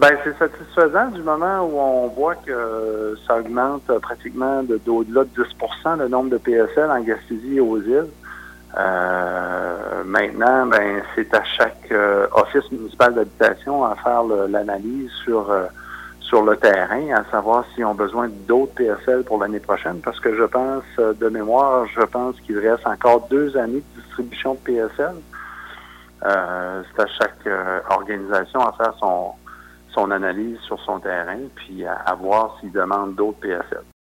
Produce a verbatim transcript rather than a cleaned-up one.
Ben, c'est satisfaisant du moment où on voit que ça augmente pratiquement de, d'au-delà de dix pour cent le nombre de P S L en Gaspésie et aux îles. Euh, maintenant, ben, c'est à chaque euh, office municipal d'habitation à faire le, l'analyse sur euh, sur le terrain, à savoir s'ils ont besoin d'autres P S L pour l'année prochaine, parce que je pense, de mémoire, je pense qu'il reste encore deux années de distribution de P S L. Euh, c'est à chaque euh, organisation à faire son son analyse sur son terrain, puis à, à voir s'il demande d'autres P S L.